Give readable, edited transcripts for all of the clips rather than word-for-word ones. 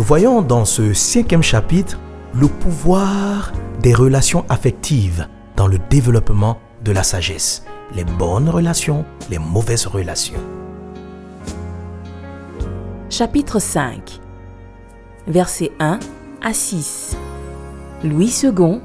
voyons dans ce 5e chapitre le pouvoir des relations affectives dans le développement de la sagesse. Les bonnes relations, les mauvaises relations. Chapitre 5, versets 1 à 6. Louis II.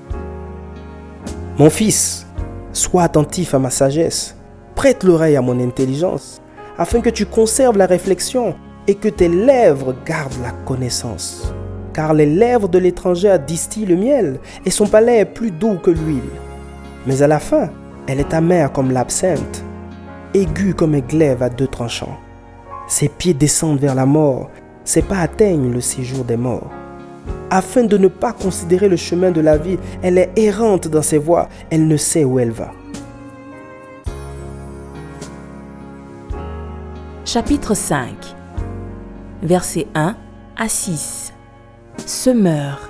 Mon fils, sois attentif à ma sagesse, prête l'oreille à mon intelligence, afin que tu conserves la réflexion et que tes lèvres gardent la connaissance. Car les lèvres de l'étrangère distillent le miel et son palais est plus doux que l'huile. Mais à la fin, elle est amère comme l'absinthe, aiguë comme un glaive à 2 tranchants. Ses pieds descendent vers la mort, ses pas atteignent le séjour des morts. Afin de ne pas considérer le chemin de la vie, elle est errante dans ses voies, elle ne sait où elle va. Chapitre 5, versets 1 à 6. Semeur.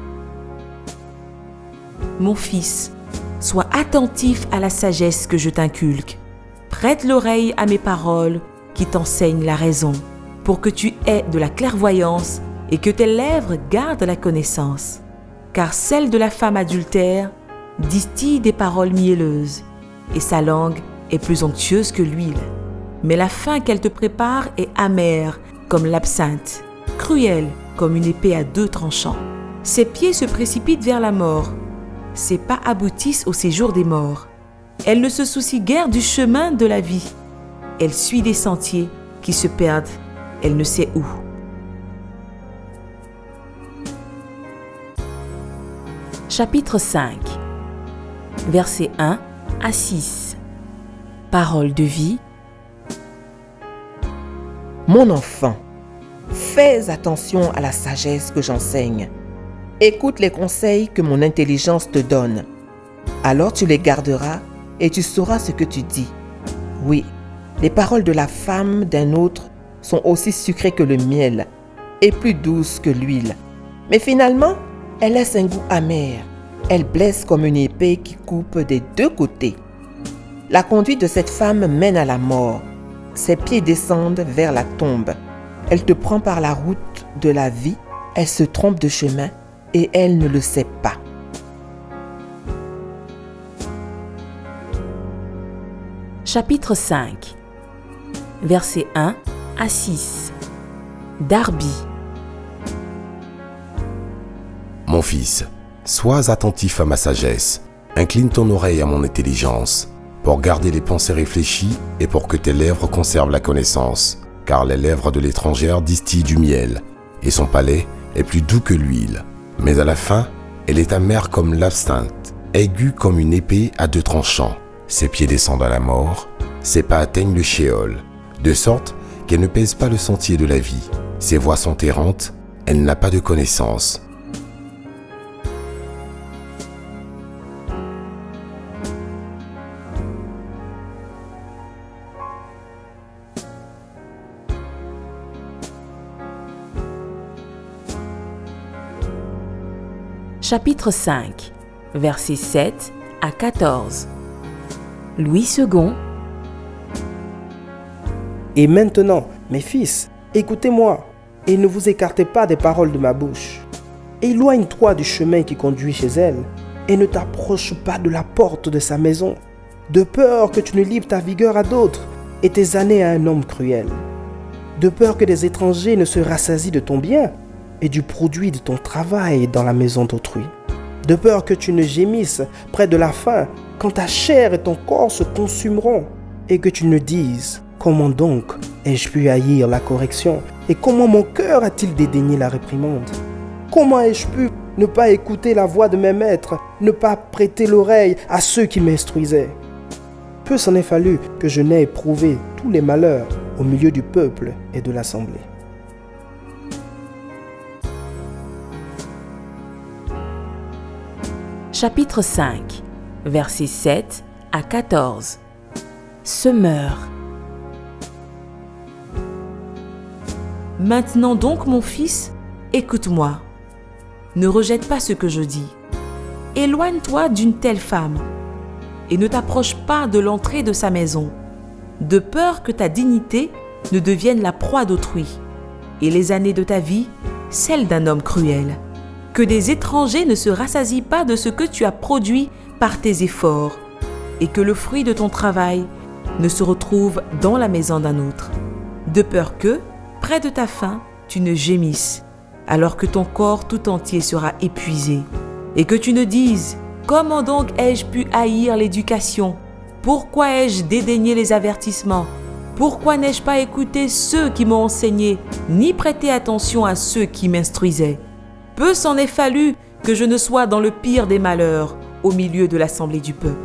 Mon fils, sois attentif à la sagesse que je t'inculque. Prête l'oreille à mes paroles qui t'enseignent la raison, pour que tu aies de la clairvoyance et que tes lèvres gardent la connaissance. Car celle de la femme adultère distille des paroles mielleuses, et sa langue est plus onctueuse que l'huile. Mais la fin qu'elle te prépare est amère comme l'absinthe, cruelle comme une épée à 2 tranchants. Ses pieds se précipitent vers la mort, ses pas aboutissent au séjour des morts. Elle ne se soucie guère du chemin de la vie. Elle suit des sentiers qui se perdent, elle ne sait où. Chapitre 5, versets 1 à 6. Parole de vie. Mon enfant, fais attention à la sagesse que j'enseigne. Écoute les conseils que mon intelligence te donne. Alors tu les garderas et tu sauras ce que tu dis. Oui, les paroles de la femme d'un autre sont aussi sucrées que le miel et plus douces que l'huile. Mais finalement, elles laissent un goût amer. Elles blessent comme une épée qui coupe des 2 côtés. La conduite de cette femme mène à la mort. Ses pieds descendent vers la tombe. Elle te prend par la route de la vie. Elle se trompe de chemin et elle ne le sait pas. Chapitre 5, versets 1 à 6. Darby. Mon fils, sois attentif à ma sagesse, incline ton oreille à mon intelligence, pour garder les pensées réfléchies et pour que tes lèvres conservent la connaissance, car les lèvres de l'étrangère distillent du miel, et son palais est plus doux que l'huile. Mais à la fin, elle est amère comme l'absinthe, aiguë comme une épée à 2 tranchants. Ses pieds descendent à la mort, ses pas atteignent le shéol, de sorte qu'elle ne pèse pas le sentier de la vie. Ses voies sont errantes, elle n'a pas de connaissance. Chapitre 5, versets 7 à 14. Louis II. Et maintenant, mes fils, écoutez-moi, et ne vous écartez pas des paroles de ma bouche. Éloigne-toi du chemin qui conduit chez elle, et ne t'approche pas de la porte de sa maison, de peur que tu ne livres ta vigueur à d'autres et tes années à un homme cruel. De peur que des étrangers ne se rassasient de ton bien et du produit de ton travail dans la maison d'autrui. De peur que tu ne gémisses près de la faim quand ta chair et ton corps se consumeront, et que tu ne dises « Comment donc ai-je pu haïr la correction et comment mon cœur a-t-il dédaigné la réprimande? Comment ai-je pu ne pas écouter la voix de mes maîtres, ne pas prêter l'oreille à ceux qui m'instruisaient? Peu s'en est fallu que je n'ai éprouvé tous les malheurs au milieu du peuple et de l'assemblée. » Chapitre 5, versets 7 à 14. Semeur. Maintenant donc, mon fils, écoute-moi. Ne rejette pas ce que je dis. Éloigne-toi d'une telle femme et ne t'approche pas de l'entrée de sa maison, de peur que ta dignité ne devienne la proie d'autrui et les années de ta vie celle d'un homme cruel. Que des étrangers ne se rassasient pas de ce que tu as produit par tes efforts, et que le fruit de ton travail ne se retrouve dans la maison d'un autre, de peur que, près de ta faim, tu ne gémisses, alors que ton corps tout entier sera épuisé, et que tu ne dises « Comment donc ai-je pu haïr l'éducation ? Pourquoi ai-je dédaigné les avertissements ? Pourquoi n'ai-je pas écouté ceux qui m'ont enseigné, ni prêté attention à ceux qui m'instruisaient ? Peu s'en est fallu que je ne sois dans le pire des malheurs, au milieu de l'assemblée du peuple. »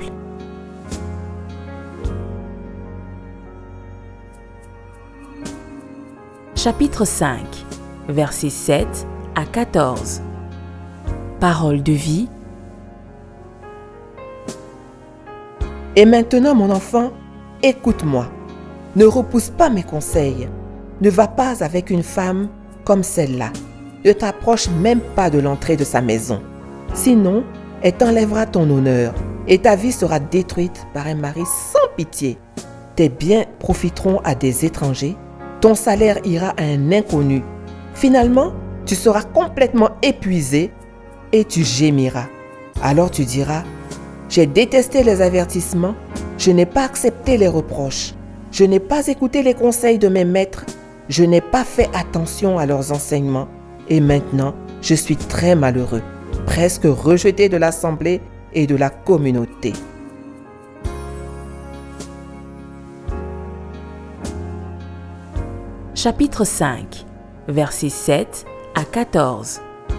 Chapitre 5, versets 7 à 14. Parole de vie. Et maintenant, mon enfant, écoute-moi. Ne repousse pas mes conseils. Ne va pas avec une femme comme celle-là. Ne t'approche même pas de l'entrée de sa maison. Sinon, elle t'enlèvera ton honneur et ta vie sera détruite par un mari sans pitié. Tes biens profiteront à des étrangers. Ton salaire ira à un inconnu. Finalement, tu seras complètement épuisé et tu gémiras. Alors tu diras, j'ai détesté les avertissements, je n'ai pas accepté les reproches, je n'ai pas écouté les conseils de mes maîtres, je n'ai pas fait attention à leurs enseignements et maintenant je suis très malheureux, presque rejeté de l'assemblée et de la communauté. Chapitre 5, versets 7 à 14.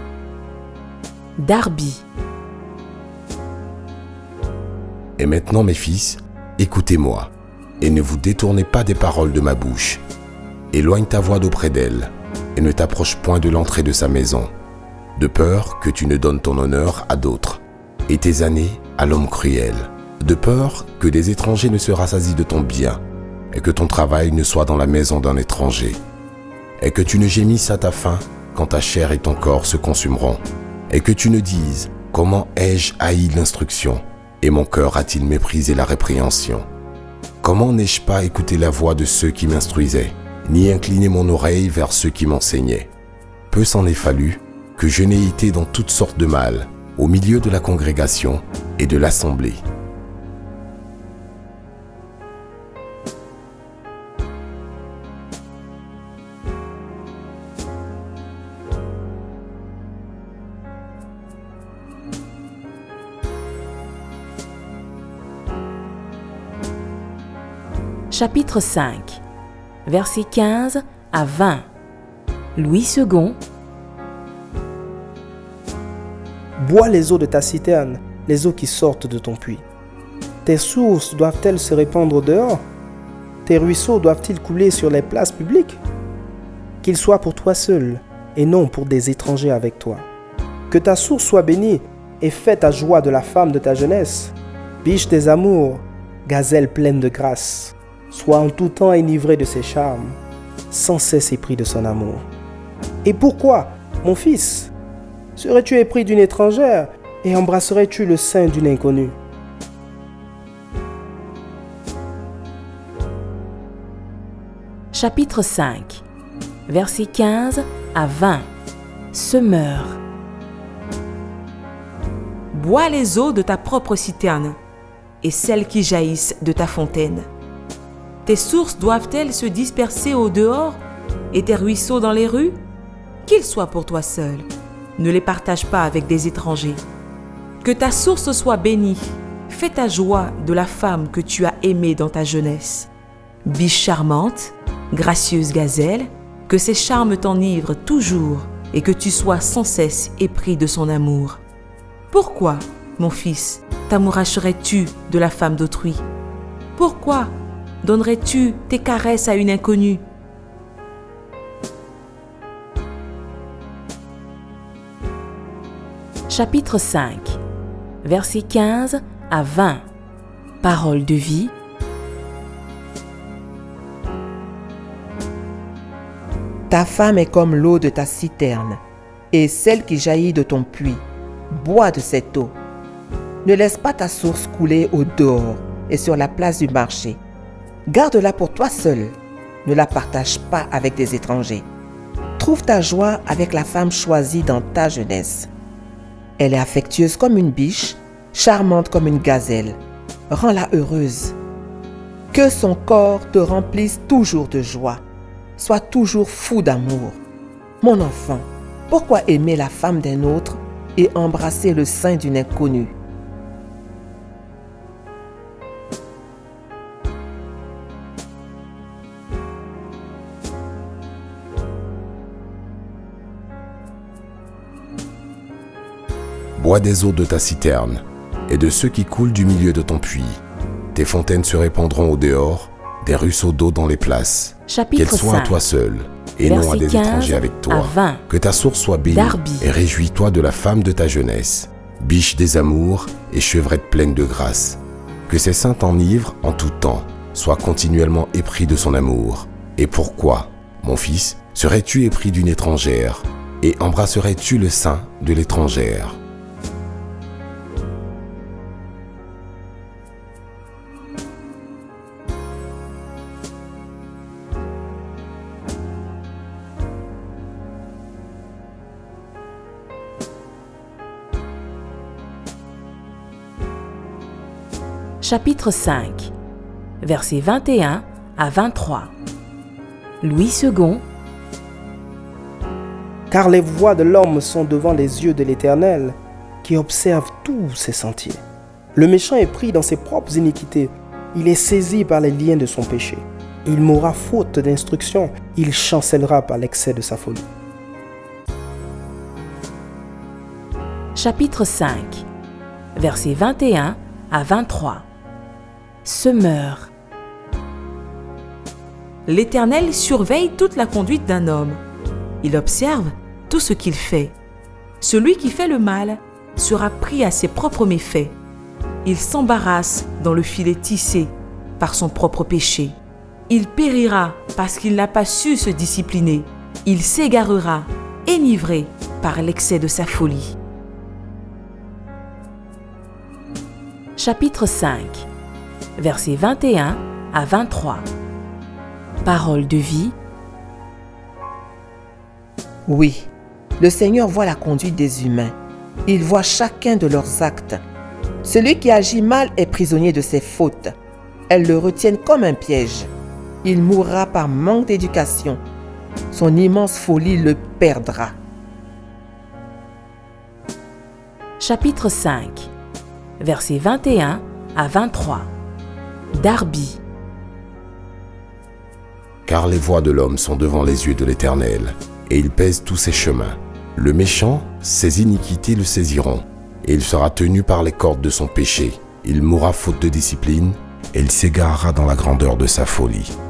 Darby. Et maintenant, mes fils, écoutez-moi, et ne vous détournez pas des paroles de ma bouche. Éloigne ta voix d'auprès d'elle, et ne t'approche point de l'entrée de sa maison, de peur que tu ne donnes ton honneur à d'autres, et tes années à l'homme cruel, de peur que des étrangers ne se rassasient de ton bien, et que ton travail ne soit dans la maison d'un étranger, et que tu ne gémisses à ta faim quand ta chair et ton corps se consumeront, et que tu ne dises « Comment ai-je haï l'instruction, et mon cœur a-t-il méprisé la répréhension ? Comment n'ai-je pas écouté la voix de ceux qui m'instruisaient, ni incliné mon oreille vers ceux qui m'enseignaient ? Peu s'en est fallu que je n'ai été dans toutes sortes de mal, au milieu de la congrégation et de l'assemblée. » Chapitre 5, versets 15 à 20. Louis II. Bois les eaux de ta citerne, les eaux qui sortent de ton puits. Tes sources doivent-elles se répandre dehors? Tes ruisseaux doivent-ils couler sur les places publiques? Qu'ils soient pour toi seul, et non pour des étrangers avec toi. Que ta source soit bénie, et fais ta joie de la femme de ta jeunesse. Biche des amours, gazelle pleine de grâce. Sois en tout temps enivré de ses charmes, sans cesse épris de son amour. Et pourquoi, mon fils, serais-tu épris d'une étrangère et embrasserais-tu le sein d'une inconnue? Chapitre 5, versets 15 à 20. Semeur. Bois les eaux de ta propre citerne et celles qui jaillissent de ta fontaine. Tes sources doivent-elles se disperser au dehors et tes ruisseaux dans les rues? Qu'ils soient pour toi seul, ne les partage pas avec des étrangers. Que ta source soit bénie, fais ta joie de la femme que tu as aimée dans ta jeunesse. Biche charmante, gracieuse gazelle, que ses charmes t'enivrent toujours et que tu sois sans cesse épris de son amour. Pourquoi, mon fils, t'amouracherais-tu de la femme d'autrui? Pourquoi donnerais-tu tes caresses à une inconnue? Chapitre 5, versets 15 à 20. Parole de vie. Ta femme est comme l'eau de ta citerne, et celle qui jaillit de ton puits. Bois de cette eau. Ne laisse pas ta source couler au dehors et sur la place du marché. Garde-la pour toi seul. Ne la partage pas avec des étrangers. Trouve ta joie avec la femme choisie dans ta jeunesse. Elle est affectueuse comme une biche, charmante comme une gazelle. Rends-la heureuse. Que son corps te remplisse toujours de joie. Sois toujours fou d'amour. Mon enfant, pourquoi aimer la femme d'un autre et embrasser le sein d'une inconnue? Bois des eaux de ta citerne et de ceux qui coulent du milieu de ton puits. Tes fontaines se répandront au dehors, des ruisseaux d'eau dans les places. Chapitre Qu'elles soient 5, à toi seul et non à des 15 étrangers avec à toi. 20. Que ta source soit bénie Darby. et réjouis-toi de la femme de ta jeunesse. Biche des amours et chevrette pleine de grâce. Que ses seins t'enivrent en tout temps. Sois continuellement épris de son amour. Et pourquoi, mon fils, serais-tu épris d'une étrangère et embrasserais-tu le sein de l'étrangère? Chapitre 5, versets 21 à 23. Louis II. Car les voies de l'homme sont devant les yeux de l'Éternel, qui observe tous ses sentiers. Le méchant est pris dans ses propres iniquités. Il est saisi par les liens de son péché. Il mourra faute d'instruction. Il chancellera par l'excès de sa folie. Chapitre 5, versets 21 à 23. Semeur. L'Éternel surveille toute la conduite d'un homme. Il observe tout ce qu'il fait. Celui qui fait le mal sera pris à ses propres méfaits. Il s'embarrasse dans le filet tissé par son propre péché. Il périra parce qu'il n'a pas su se discipliner. Il s'égarera, enivré par l'excès de sa folie. Chapitre 5, versets 21 à 23. Parole de vie. Oui, le Seigneur voit la conduite des humains. Il voit chacun de leurs actes. Celui qui agit mal est prisonnier de ses fautes. Elles le retiennent comme un piège. Il mourra par manque d'éducation. Son immense folie le perdra. Chapitre 5, versets 21 à 23. Darby. Car les voies de l'homme sont devant les yeux de l'Éternel, et il pèse tous ses chemins. Le méchant, ses iniquités le saisiront, et il sera tenu par les cordes de son péché. Il mourra faute de discipline, et il s'égarera dans la grandeur de sa folie.